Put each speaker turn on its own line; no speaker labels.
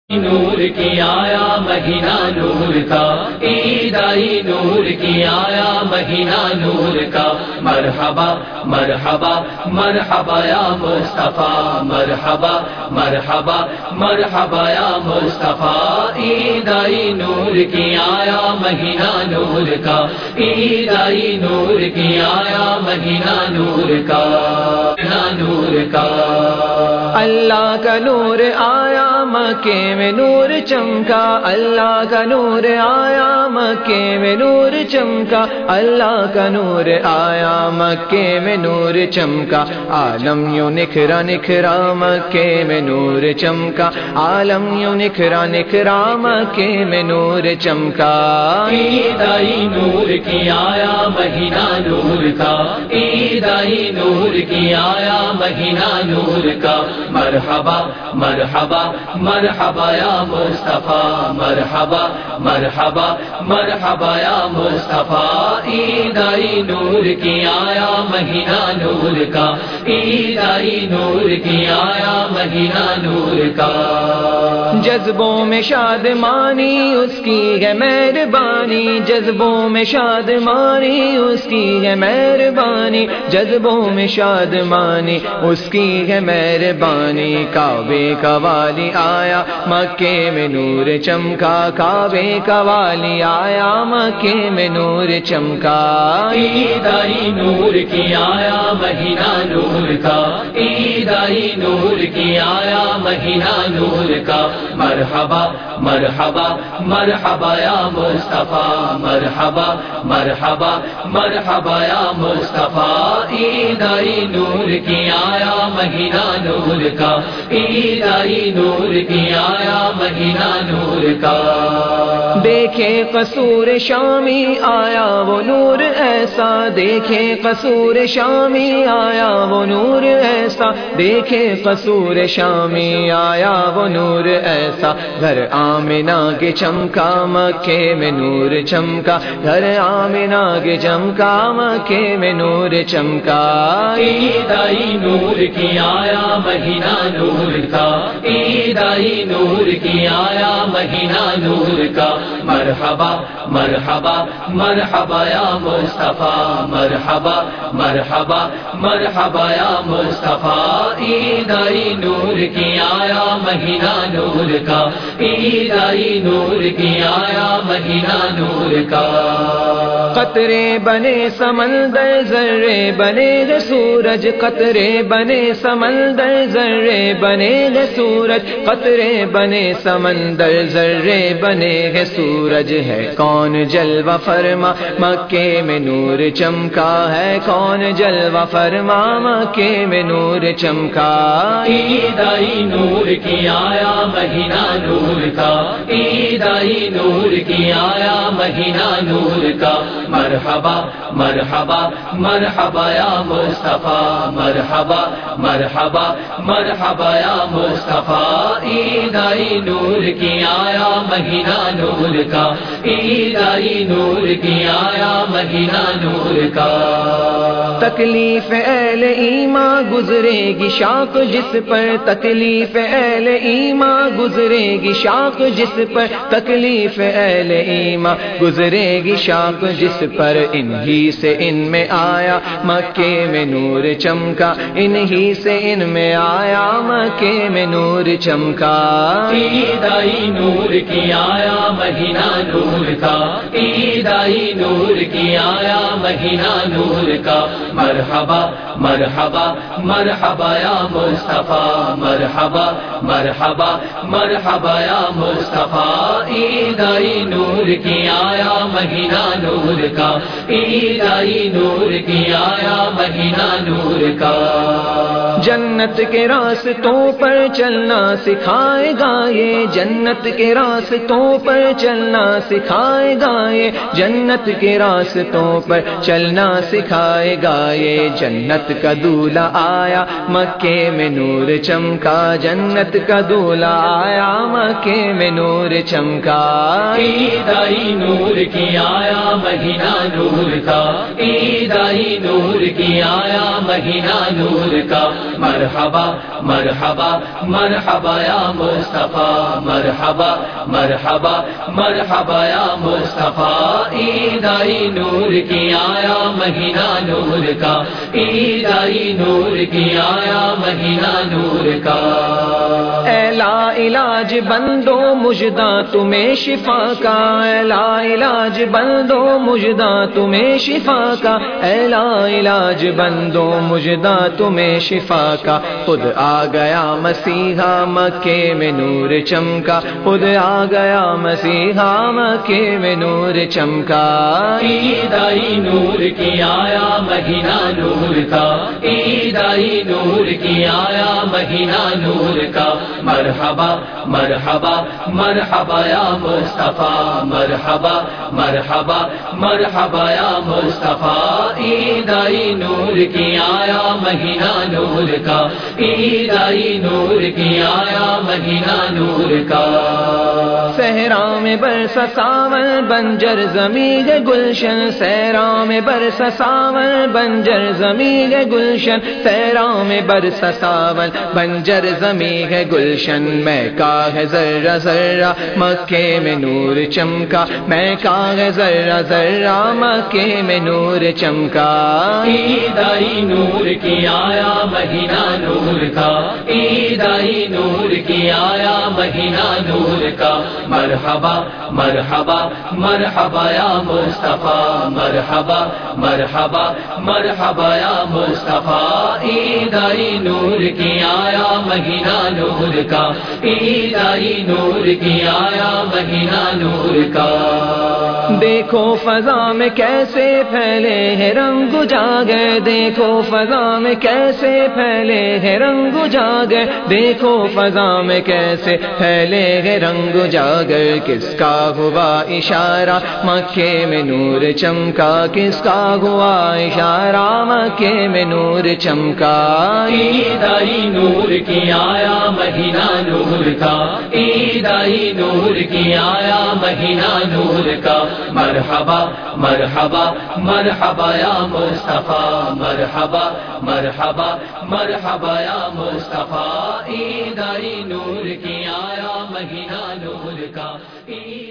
نور کی آیا مہینہ نور کا، عید آئی نور کی آیا مہینہ نور کا، مرحبا مرحبا مرحبا یا مصطفیٰ، مرحبا مرحبا مرحبا یا مصطفیٰ، عید آئی نور کی آیا مہینہ نور کا، عید آئی نور کی آیا مہینہ نور کا، نور کا۔
اللہ کا نور آیا مکے میں نور چمکا، اللہ کا نور آیا مکے میں نور چمکا، اللہ کا نور آیا مکے میں نور چمکا، عالم یوں نکھرا نکھرا مکے میں نور چمکا، عالم یوں نکھرا نکھرا مکے میں نور چمکا،
عید آئی نور کی آیا مہینہ نور کا، عید آئی نور کی آیا مہینہ نور کا، مرحبا مرحبا مرحبا یا مصطفیٰ، مرحبا مرحبا مرحبا یا مصطفیٰ، عید آئی نور کی آیا مہینہ نور کا، عید آئی نور کی آیا مہینہ نور کا،
جذبوں میں شادمانی اس کی ہے مہربانی، جذبوں میں شادمانی اس کی ہے مہربانی، جذبوں میں شادمانی اس کی ہے مہربانی، کعبے کا والی آیا مکے میں نور چمکا، کعبے کا والی آیا مکے میں نور چمکا،
عید آئی نور کی آیا مہینہ نور کا، عید آئی نور کی آیا مہینہ نور کا، مرحبا مرحبا مرحبا یا مصطفیٰ، مرحبا مرحبا مرحبا یا مصطفیٰ، عید آئی نور کی آیا مہینہ نور کا، عید آئی نور کی آیا مہینہ نور کا،
دیکھے قصور شامی آیا وہ نور ایسا، دیکھے قصور شامی آیا وہ نور ایسا، دیکھے قصور شامی آیا وہ نور ایسا، گھر آمنہ کے چمکا مکے میں نور چمکا، گھر آمنہ کے چمکا مکے میں نور چمکا،
عید آئی نور کی آیا مہینہ نور کا، عید آئی نور کی آیا مہینہ نور کا، مرحبا مرحبا مرحبا یا مصطفیٰ، مرحبا مرحبا مرحبا یا مصطفیٰ، عید آئی نور کی آیا مہینہ نور کا، عید آئی نور کی آیا مہینہ نور کا،
قطرے بنے سمندر ذرے بنے گے سورج، قطرے بنے سمندر ذرے بنے گے سورج، قطرے بنے سمندر ذرے بنے گے سورج، ہے کون جلوہ فرما مکے میں نور چمکا، ہے کون جلوہ فرما مکے میں نور چمکا،
عید آئی نور کی آیا مہینہ نور کا، عید آئی نور کی آیا مہینہ نور کا، مرحبا مرحبا مرحبا یا مصطفیٰ، مرحبا مرحبا مرحبا یا مصطفیٰ، عید آئی نور کی آیا مہینہ نور کا، عید آئی نور کی آیا مہینہ نور کا،
تکلیف اہل ایمان گزرے گی شاق جس پر، تکلیف اہل ایمان گزرے گی شاق جس پر، تکلیف اہل ایمان گزرے گی شاق جس پر، انہی سے ان میں آیا مکے میں نور چمکا، انہی سے ان میں آیا مکے میں نور چمکا،
عید آئی نور کی آیا مہینہ نور کا، عید آئی نور کی آیا مہینہ نور کا، مرحبا مرحبا مرحبا یا مصطفیٰ، مرحبا مرحبا مرحبا یا مصطفیٰ، عید آئی نور کی آیا مہینہ نور کا، عید آئی نور کی آیا مہینہ نور کا،
جنت کے راستوں پر چلنا سکھائے گا یہ، جنت کے راستوں پر چلنا سکھائے گا یہ، جنت کے راستوں پر چلنا سکھائے گا یہ، جنت جنت کا دولہا آیا مکے میں نور چمکا، جنت کا دولہا آیا مکے میں نور چمکا،
عید آئی نور کی آیا مہینہ نور کا، عید آئی نور کی آیا مہینہ نور کا، مرحبا مرحبا مرحبا یا مصطفیٰ، مرحبا مرحبا مرحبا یا مصطفیٰ، عید آئی نور کی آیا مہینہ نور کا، عید آئی نور کی آیا مہینہ نور کا،
اے لا علاج بندو مجدہ تمہیں شفا کا، اے لا علاج بندو مجدہ تمہیں شفا کا، اے لا علاج بندو مجدہ تمہیں شفا کا، خود آ گیا مسیحا مکے میں نور چمکا، خود آ گیا مسیحا مکے میں نور چمکا،
عید آئی نور کی آیا مہینہ نور کا، عید آئی نور کی آیا مہینہ نور کا، مرحبا مرحبا مرحبا یا مصطفیٰ، مرحبا مرحبا مرحبا یا مصطفیٰ، عید آئی نور کی آیا مہینہ نور کا، عید آئی نور کی آیا مہینہ نور کا،
صحرا میں برسا ساون بنجر زمین گلشن، صحرا میں برسا ساون بنجر زمین گلشن، صحرا میں برسا ساون بنجر زمین گلشن، میں کا ہے ذرہ ذرہ مکے میں نور چمکا، میں کا ہے ذرہ ذرہ مکے میں نور چمکا،
عید آئی نور کی آیا مہینہ نور کا، عید آئی نور کی آیا مہینہ نور کا، مرحبا مرحبا مرحبا یا مصطفیٰ، مرحبا مرحبا مرحبا یا مصطفیٰ، عید آئی نور کی آیا مہینہ نور کا، عید آئی نور کی آیا مہینہ نور کا،
دیکھو فضا میں کیسے پھیلے ہیں رنگ اجاگر، دیکھو فضا میں کیسے پھیلے ہیں رنگ اجاگر، دیکھو فضا میں کیسے پھیلے ہیں رنگ اجاگر، کس کا ہوا اشارہ مکے میں نور چمکا، کس کا ہوا اشارہ مکے میں نور چمکا،
عید آئی نور کی آیا مہینہ نور کا، عید آئی نور کی آیا مہینہ نور کا، مرحبا مرحبا مرحبا یا مصطفیٰ، مرحبا مرحبا مرحبا یا مصطفیٰ، عید آئی نور کی آیا مہینہ نور کا،